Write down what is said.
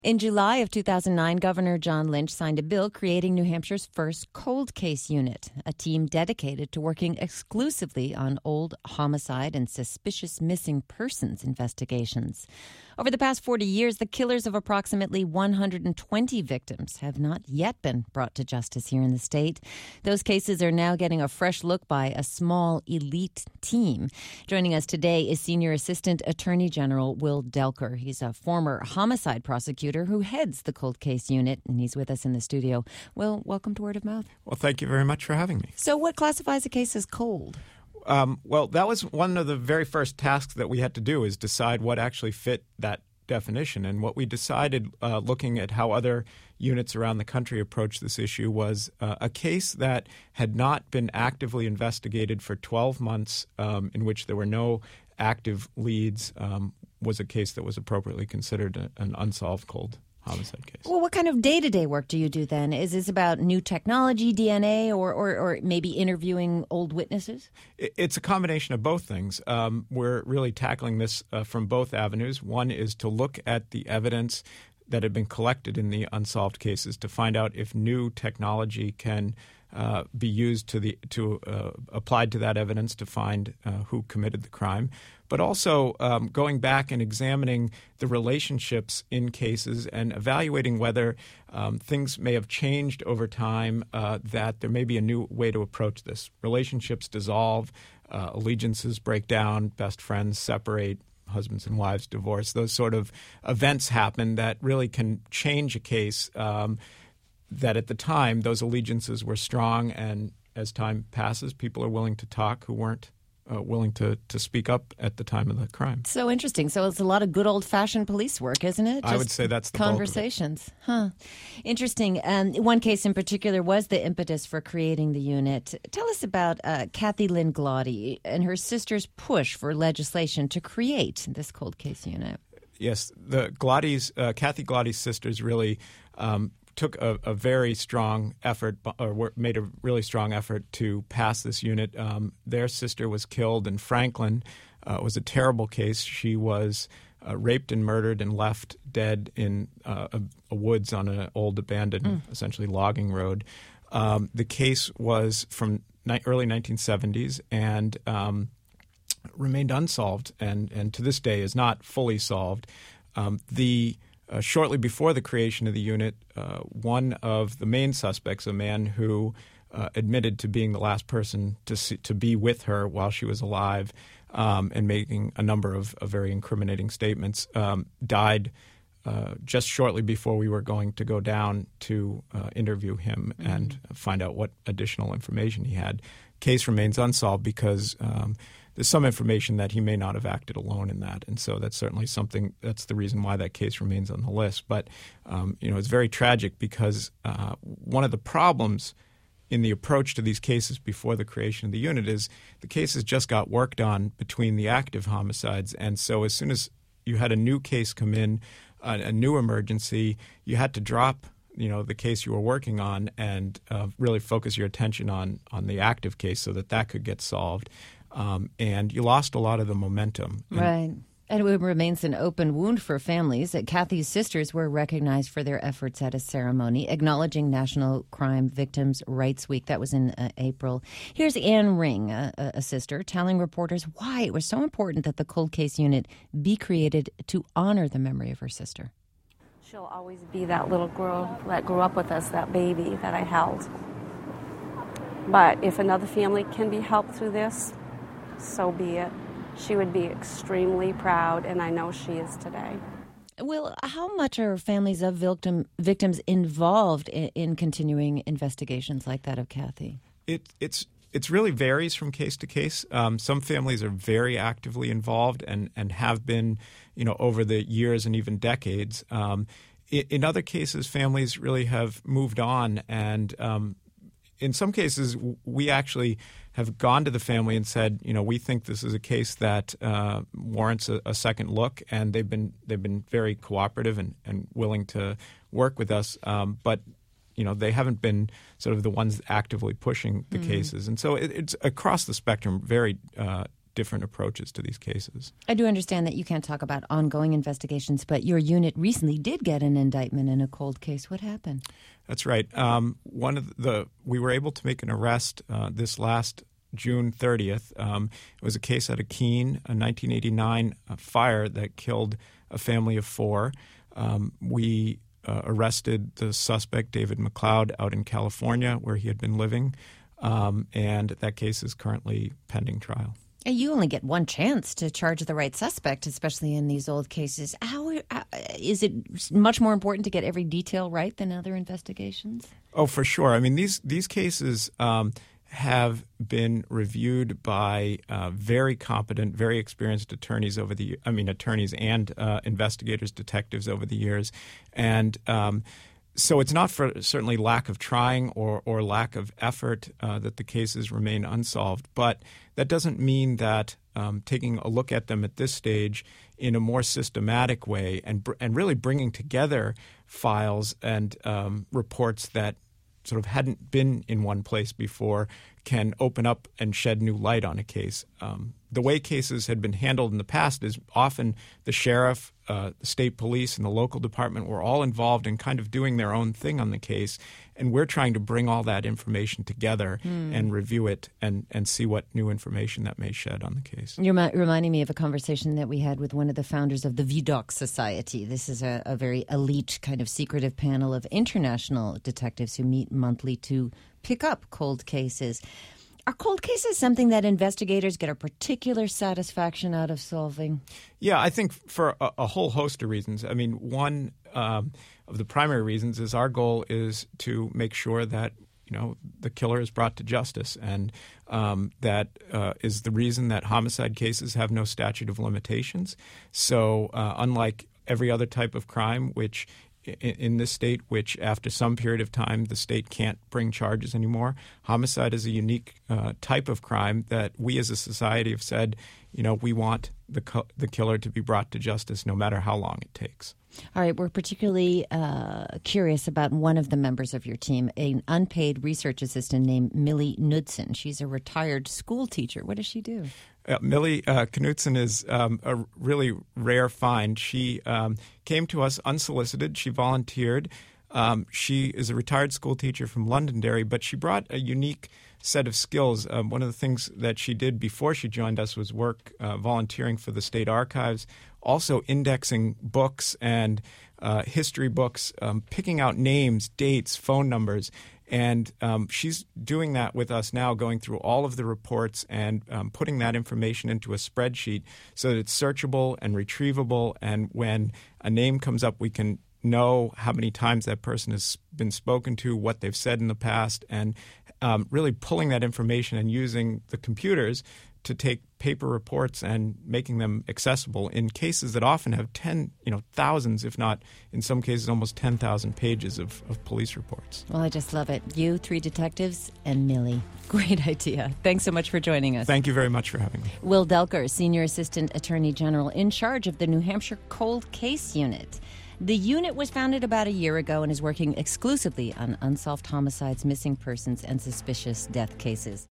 In July of 2009, Governor John Lynch signed a bill creating New Hampshire's first cold case unit, a team dedicated to working exclusively on old homicide and suspicious missing persons investigations. Over the past 40 years, the killers of approximately 120 victims have not yet been brought to justice here in the state. Those cases are now getting a fresh look by a small elite team. Joining us today is Senior Assistant Attorney General Will Delker. He's a former homicide prosecutor who heads the cold case unit, and he's with us in the studio. Will, welcome to Word of Mouth. Well, thank you very much for having me. So what classifies a case as cold? Well, that was one of the very first tasks that we had to do, is decide what actually fit that definition. And what we decided, looking at how other units around the country approached this issue, was a case that had not been actively investigated for 12 months, in which there were no active leads, was a case that was appropriately considered an unsolved cold homicide case. Well, what kind of day-to-day work do you do then? Is this about new technology, DNA, or maybe interviewing old witnesses? It's a combination of both things. We're really tackling this from both avenues. One is to look at the evidence that had been collected in the unsolved cases to find out if new technology can be used applied to that evidence to find who committed the crime, but also going back and examining the relationships in cases and evaluating whether things may have changed over time, that there may be a new way to approach this. Relationships dissolve, allegiances break down, best friends separate, husbands and wives divorce. Those sort of events happen that really can change a case that at the time those allegiances were strong, and as time passes, people are willing to talk who weren't willing to speak up at the time of the crime. So interesting. So it's a lot of good old-fashioned police work, isn't it? I would say that's the conversations. Huh. Interesting. One case in particular was the impetus for creating the unit. Tell us about Kathy Lynn Gloddy and her sister's push for legislation to create this cold case unit. Yes, the Kathy Gloddy's sisters really took a very strong effort, or made a really strong effort to pass this unit. Their sister was killed in Franklin. It was a terrible case. She was raped and murdered and left dead in a woods on an old abandoned, essentially logging road. The case was from early 1970s and remained unsolved, and to this day is not fully solved. Shortly before the creation of the unit, one of the main suspects, a man who admitted to being the last person to be with her while she was alive, and making a number of very incriminating statements, died just shortly before we were going to go down to interview him and find out what additional information he had. Case remains unsolved because there's some information that he may not have acted alone in that. And so that's certainly something, that's the reason why that case remains on the list. But, it's very tragic because one of the problems in the approach to these cases before the creation of the unit is the cases just got worked on between the active homicides. And so as soon as you had a new case come in, a new emergency, you had to drop the case you were working on and really focus your attention on the active case so that could get solved. And you lost a lot of the momentum. Right. And it remains an open wound for families. Kathy's sisters were recognized for their efforts at a ceremony acknowledging National Crime Victims' Rights Week. That was in April. Here's Anne Ring, a sister, telling reporters why it was so important that the cold case unit be created to honor the memory of her sister. She'll always be that little girl that grew up with us, that baby that I held. But if another family can be helped through this, so be it. She would be extremely proud, and I know she is today. Well, how much are families of victims involved in continuing investigations like that of Kathy? It's really varies from case to case. Some families are very actively involved and have been, over the years and even decades. In other cases, families really have moved on, and in some cases, we actually have gone to the family and said, we think this is a case that warrants a second look, and they've been very cooperative and willing to work with us. But they haven't been sort of the ones actively pushing the cases, and so it's across the spectrum very different approaches to these cases. I do understand that you can't talk about ongoing investigations, but your unit recently did get an indictment in a cold case. What happened? That's right. We were able to make an arrest this last June 30th. It was a case out of Keene, a 1989 fire that killed a family of 4. We arrested the suspect, David McLeod, out in California where he had been living, and that case is currently pending trial. You only get one chance to charge the right suspect, especially in these old cases. How is it much more important to get every detail right than other investigations? Oh, for sure. I mean, these cases have been reviewed by very competent, very experienced attorneys attorneys and investigators, detectives over the years, and so it's not for certainly lack of trying or lack of effort that the cases remain unsolved, but that doesn't mean that taking a look at them at this stage in a more systematic way and really bringing together files and reports that sort of hadn't been in one place before can open up and shed new light on a case. The way cases had been handled in the past is often the sheriff, the state police, and the local department were all involved in kind of doing their own thing on the case, and we're trying to bring all that information together and review it and see what new information that may shed on the case. You're reminding me of a conversation that we had with one of the founders of the Vidocq Society. This is a very elite kind of secretive panel of international detectives who meet monthly to pick up cold cases. Are cold cases something that investigators get a particular satisfaction out of solving? Yeah, I think for a whole host of reasons. I mean, one of the primary reasons is our goal is to make sure that the killer is brought to justice, and that is the reason that homicide cases have no statute of limitations. So unlike every other type of crime, which in this state, which after some period of time the state can't bring charges anymore, homicide is a unique type of crime that we as a society have said, we want the killer to be brought to justice no matter how long it takes. All right, we're particularly curious about one of the members of your team, an unpaid research assistant named Millie Knudsen. She's a retired school teacher. What does she do? Millie Knudsen is a really rare find. She came to us unsolicited. She volunteered. She is a retired school teacher from Londonderry, but she brought a unique set of skills. One of the things that she did before she joined us was work volunteering for the state archives, also indexing books and history books, picking out names, dates, phone numbers. And she's doing that with us now, going through all of the reports and putting that information into a spreadsheet so that it's searchable and retrievable. And when a name comes up, we can know how many times that person has been spoken to, what they've said in the past, and really pulling that information and using the computers to take paper reports and making them accessible in cases that often have thousands, if not in some cases almost 10,000 pages of police reports. Well, I just love it. You, 3 detectives, and Millie. Great idea. Thanks so much for joining us. Thank you very much for having me. Will Delker, Senior Assistant Attorney General in charge of the New Hampshire Cold Case Unit. The unit was founded about a year ago and is working exclusively on unsolved homicides, missing persons, and suspicious death cases.